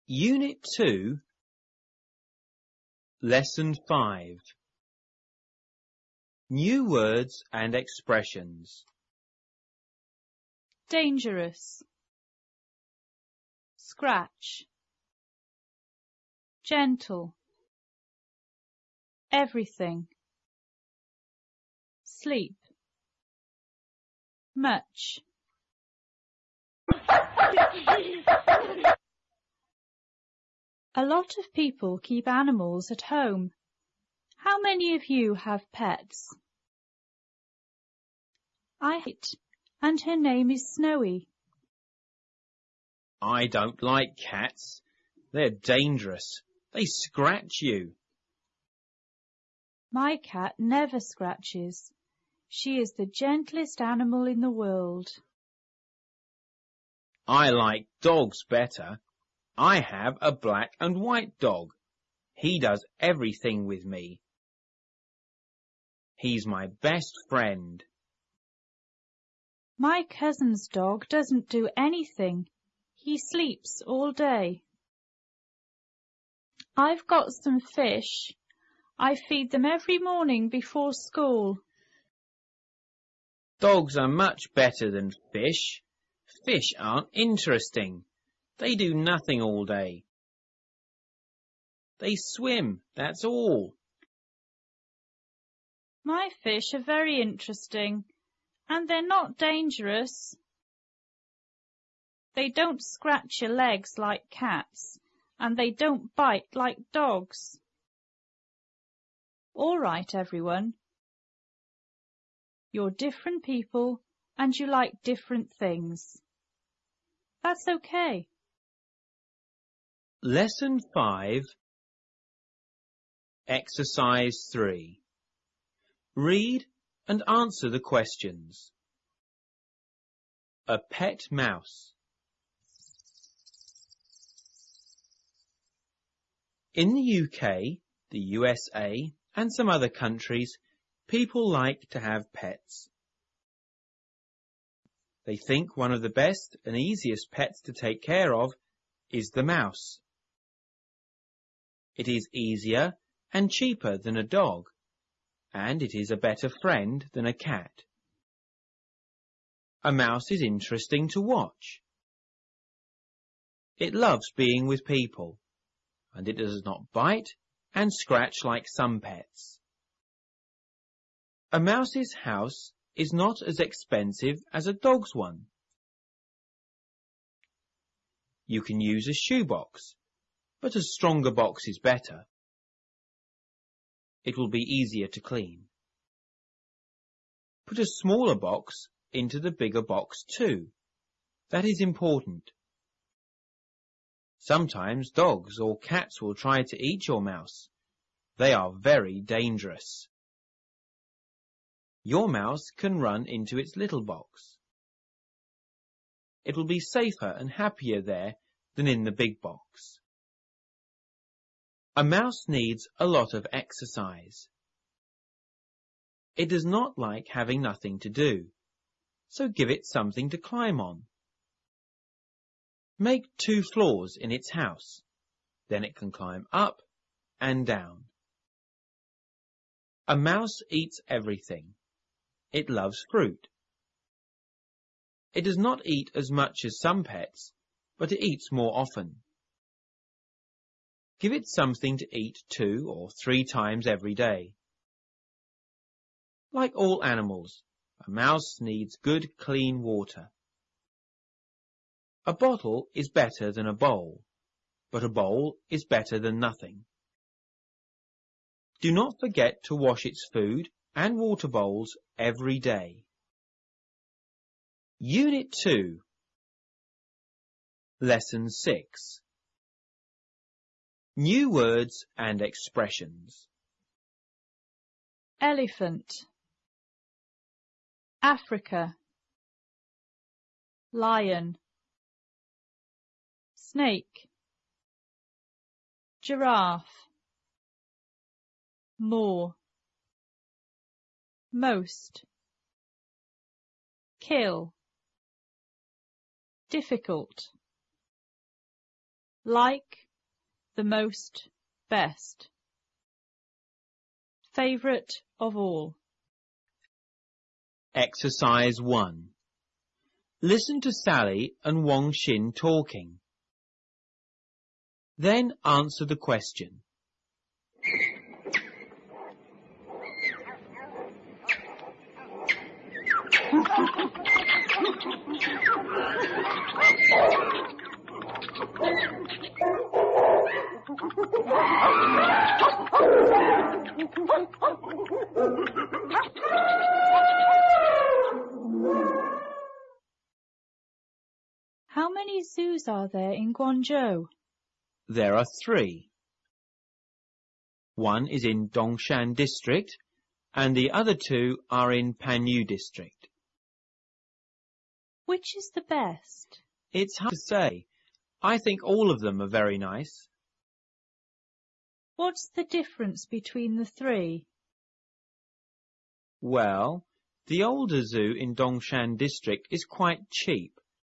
Unit 2, Lesson 5. New words and expressions. Dangerous, scratch, gentle, everything, sleep, much. A lot of people keep animals at home. How many of you have pets? I have, and her name is Snowy. I don't like cats. They're dangerous. They scratch you. My cat never scratches. She is the gentlest animal in the world. I like dogs better. I have a black and white dog. He does everything with me. He's my best friend. My cousin's dog doesn't do anything. He sleeps all day. I've got some fish. I feed them every morning before school. Dogs are much better than fish. Fish aren't interesting. They do nothing all day. They swim, that's all. My fish are very interesting, and they're not dangerous. They don't scratch your legs like cats, and they don't bite like dogs. All right, everyone. You're different people, and you like different things. That's okay. Lesson 5, Exercise 3. Read and answer the questions. A pet mouse. In the UK, the USA, and some other countries, people like to have pets. They think one of the best and easiest pets to take care of is the mouse. It is easier and cheaper than a dog, and it is a better friend than a cat. A mouse is interesting to watch. It loves being with people, and it does not bite and scratch like some pets. A mouse's house is not as expensive as a dog's one. You can use a shoebox, but a stronger box is better. It will be easier to clean. Put a smaller box into the bigger box too. That is important. Sometimes dogs or cats will try to eat your mouse. They are very dangerous. Your mouse can run into its little box. It will be safer and happier there than in the big box. A mouse needs a lot of exercise. It does not like having nothing to do, so give it something to climb on. Make 2 floors in its house, then it can climb up and down. A mouse eats everything. It loves fruit. It does not eat as much as some pets, but it eats more often. Give it something to eat 2 or 3 times every day. Like all animals, a mouse needs good, clean water. A bottle is better than a bowl, but a bowl is better than nothing. Do not forget to wash its food and water bowls every day. Unit 2, Lesson 6. New words and expressions. Elephant, Africa, lion, snake, giraffe, more, most, kill, difficult, like, the most, best. Favourite of all. Exercise 1. Listen to Sally and Wong Shin talking. Then answer the question. How many zoos are there in Guangzhou? There are 3. One is in Dongshan District and the other 2 are in Panyu District. Which is the best? It's hard to say. I think all of them are very nice. What's the difference between the 3? Well, the older zoo in Dongshan District is quite cheap.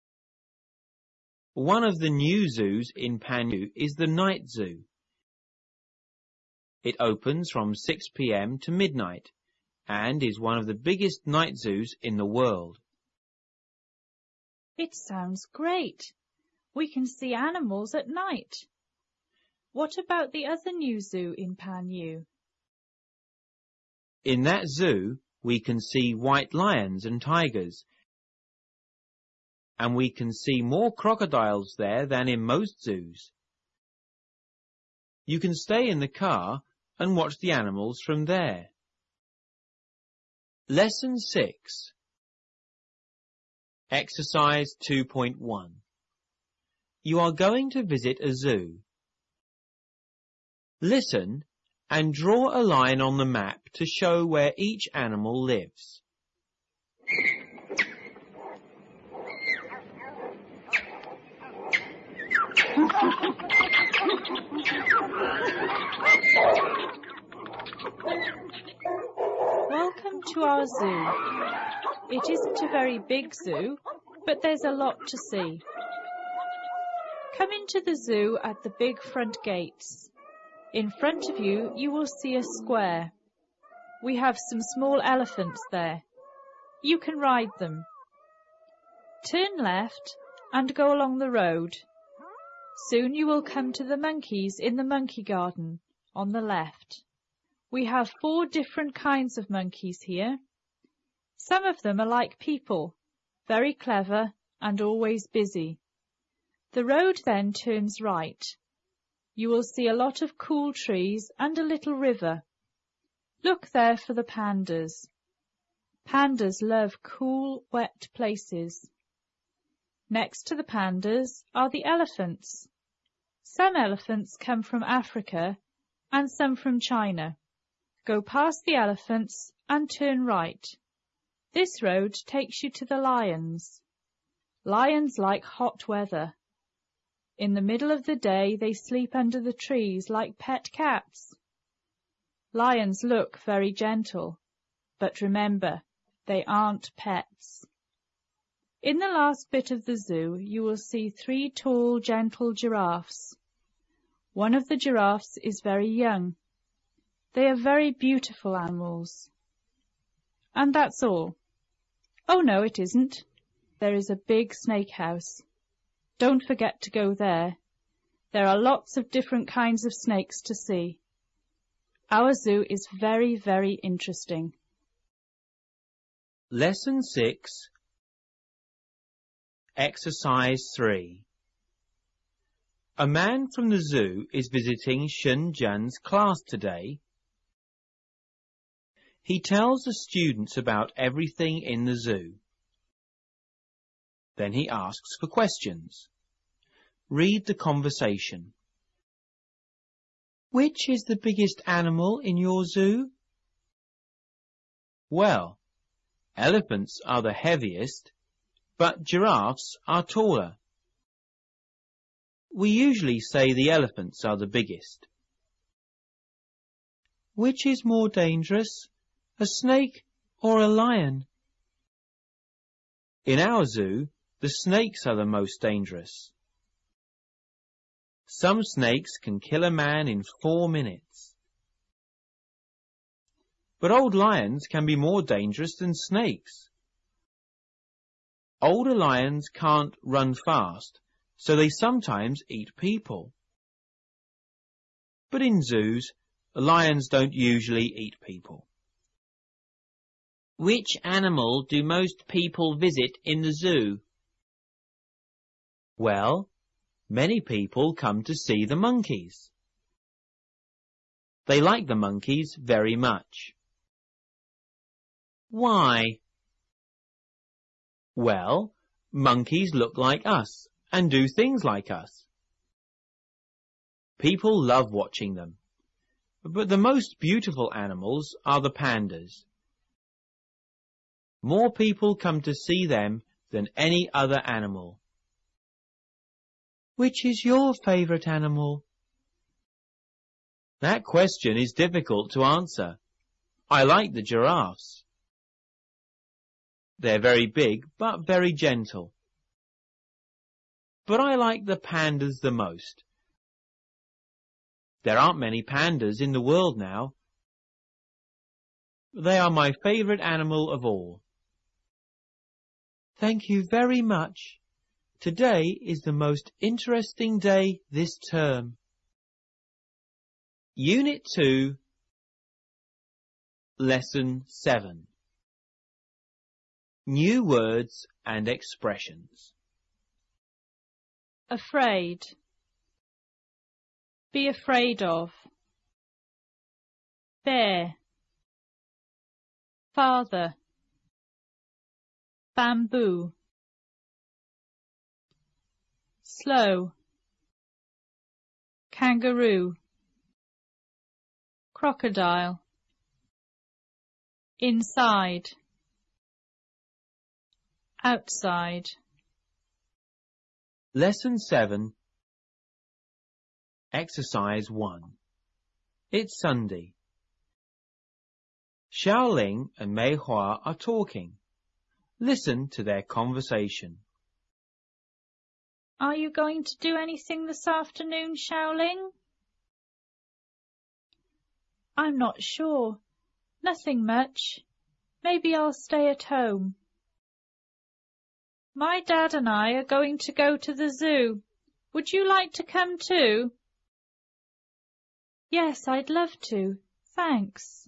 One of the new zoos in Panyu is the night zoo. It opens from 6 p.m. to midnight and is one of the biggest night zoos in the world. It sounds great. We can see animals at night. What about the other new zoo in Panyu? In that zoo, we can see white lions and tigers, and we can see more crocodiles there than in most zoos. You can stay in the car and watch the animals from there. Lesson 6. Exercise 2.1. You are going to visit a zoo. Listen and draw a line on the map to show where each animal lives. Welcome to our zoo. It isn't a very big zoo, but there's a lot to see. Come into the zoo at the big front gates. In front of you, you will see a square. We have some small elephants there. You can ride them. Turn left and go along the road. Soon you will come to the monkeys in the monkey garden on the left. We have 4 different kinds of monkeys here. Some of them are like people, very clever and always busy. The road then turns right. You will see a lot of cool trees and a little river. Look there for the pandas. Pandas love cool, wet places. Next to the pandas are the elephants. Some elephants come from Africa and some from China. Go past the elephants and turn right. This road takes you to the lions. Lions like hot weather. In the middle of the day, they sleep under the trees like pet cats. Lions look very gentle, but remember, they aren't pets. In the last bit of the zoo, you will see 3 tall, gentle giraffes. One of the giraffes is very young. They are very beautiful animals. And that's all. Oh no, it isn't. There is a big snake house. Don't forget to go there. There are lots of different kinds of snakes to see. Our zoo is very, very interesting. Lesson 6. Exercise 3. A man from the zoo is visiting Shun Jun's class today. He tells the students about everything in the zoo. Then he asks for questions. Read the conversation. Which is the biggest animal in your zoo? Well, elephants are the heaviest, but giraffes are taller. We usually say the elephants are the biggest. Which is more dangerous, a snake or a lion? In our zoo, the snakes are the most dangerous. Some snakes can kill a man in 4 minutes. But old lions can be more dangerous than snakes. Older lions can't run fast, so they sometimes eat people. But in zoos, lions don't usually eat people. Which animal do most people visit in the zoo? Well, many people come to see the monkeys. They like the monkeys very much. Why? Well, monkeys look like us and do things like us. People love watching them. But the most beautiful animals are the pandas. More people come to see them than any other animal. Which is your favourite animal? That question is difficult to answer. I like the giraffes. They're very big, but very gentle. But I like the pandas the most. There aren't many pandas in the world now. They are my favourite animal of all. Thank you very much. Today is the most interesting day this term. Unit 2, Lesson 7. New words and expressions. Afraid. Be afraid of. Bear. Father. Bamboo. Slow. Kangaroo. Crocodile. Inside. Outside. Lesson 7. Exercise 1. It's Sunday. Xiaoling and Mei Hua are talking. Listen to their conversation. Are you going to do anything this afternoon, Xiaoling? I'm not sure. Nothing much. Maybe I'll stay at home. My dad and I are going to go to the zoo. Would you like to come too? Yes, I'd love to. Thanks.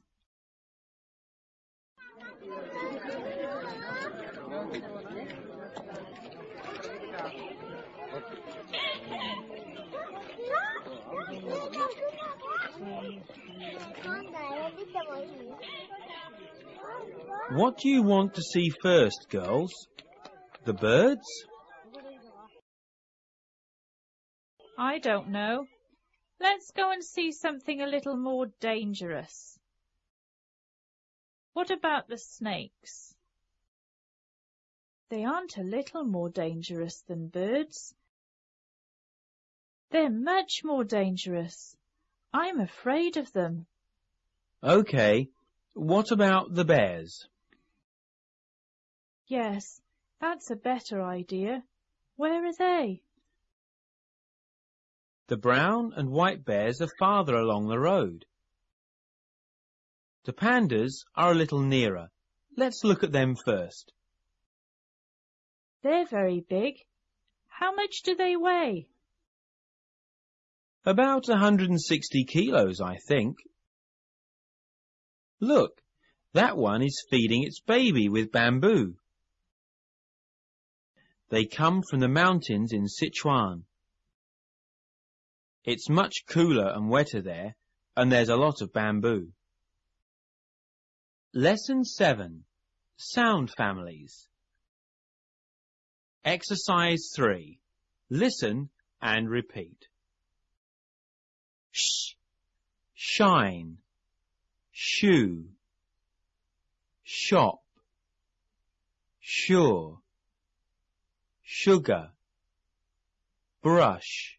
What do you want to see first, girls? The birds? I don't know. Let's go and see something a little more dangerous. What about the snakes? They aren't a little more dangerous than birds. They're much more dangerous. I'm afraid of them. Okay. What about the bears? Yes, that's a better idea. Where are they? The brown and white bears are farther along the road. The pandas are a little nearer. Let's look at them first. They're very big. How much do they weigh? About 160 kilos, I think. Look, that one is feeding its baby with bamboo. They come from the mountains in Sichuan. It's much cooler and wetter there, and there's a lot of bamboo. Lesson 7. Sound families. Exercise 3. Listen and repeat. Sh, shine, shoe, shop, sure, sugar, brush,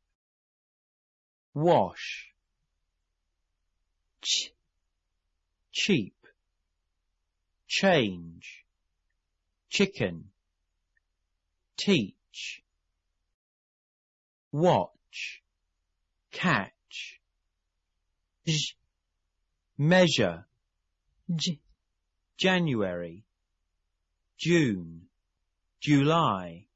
wash, ch, cheap, change, chicken, teach, watch, catch. J, Measure. j, January, June, July.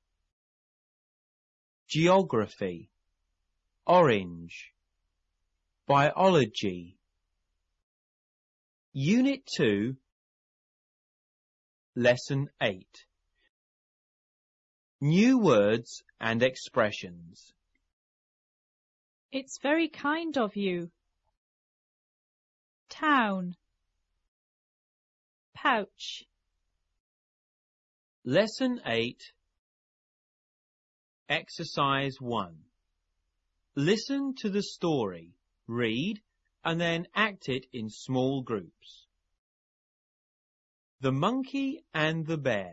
Geography, orange. Biology. Unit 2, Lesson 8. New words and expressions. It's very kind of you. Town. Pouch. Lesson 8, Exercise 1. Listen to the story, read, and then act it in small groups. The Monkey and the Bear.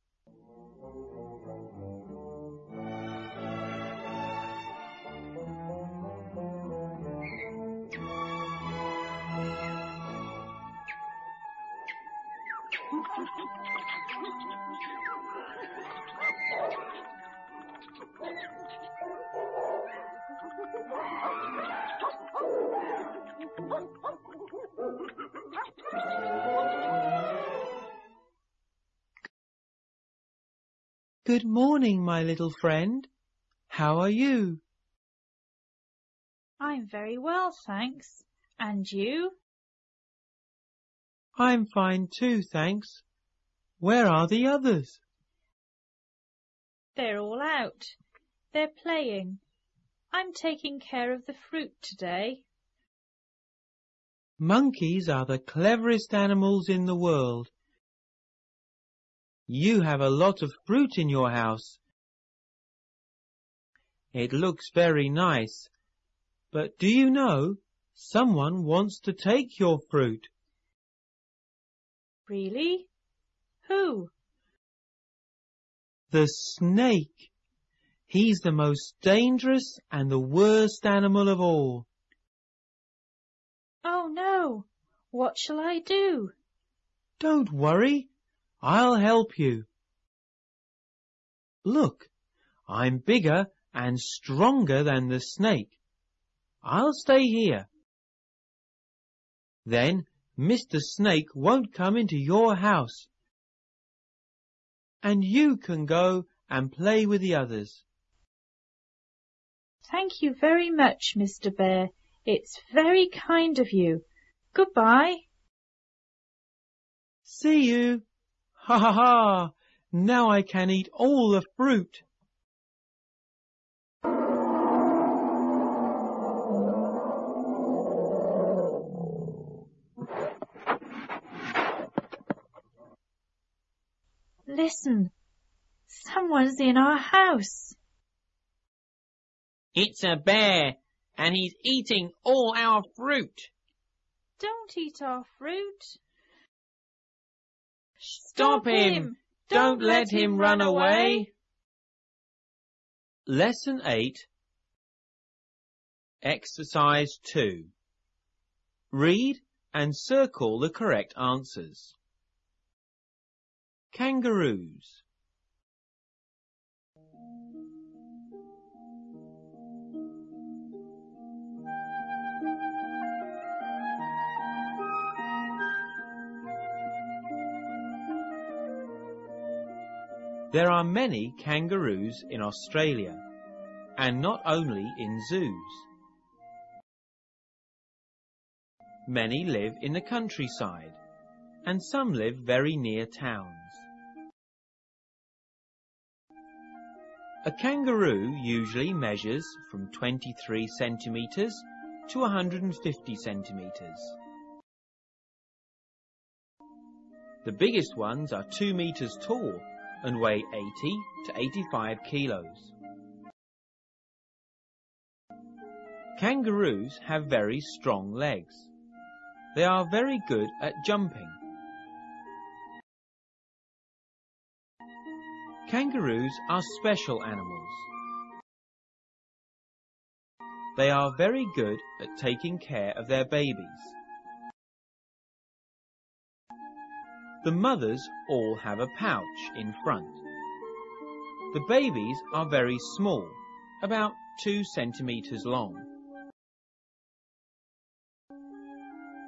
Good morning, my little friend. How are you? I'm very well, thanks. And you? I'm fine too, thanks. Where are the others? They're all out. They're playing. I'm taking care of the fruit today. Monkeys are the cleverest animals in the world. You have a lot of fruit in your house. It looks very nice, but do you know, someone wants to take your fruit. Really? Who? The snake. He's the most dangerous and the worst animal of all. Oh no! What shall I do? Don't worry. I'll help you. Look, I'm bigger and stronger than the snake. I'll stay here. Then Mr. Snake won't come into your house. And you can go and play with the others. Thank you very much, Mr. Bear. It's very kind of you. Goodbye. See you. Ha ha ha! Now I can eat all the fruit. Listen, someone's in our house. It's a bear, and he's eating all our fruit. Don't eat our fruit. Stop him! Don't let him run away. Lesson 8, Exercise 2. Read and circle the correct answers. Kangaroos. There are many kangaroos in Australia, and not only in zoos. Many live in the countryside, and some live very near towns. A kangaroo usually measures from 23 centimetres to 150 centimetres. The biggest ones are 2 metres tall and weigh 80 to 85 kilos. Kangaroos have very strong legs. They are very good at jumping. Kangaroos are special animals. They are very good at taking care of their babies. The mothers all have a pouch in front. The babies are very small, about 2 centimetres long.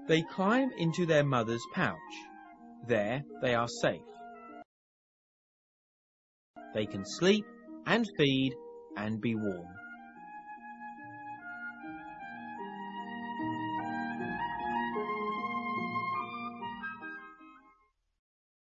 They climb into their mother's pouch. There they are safe. They can sleep and feed and be warm.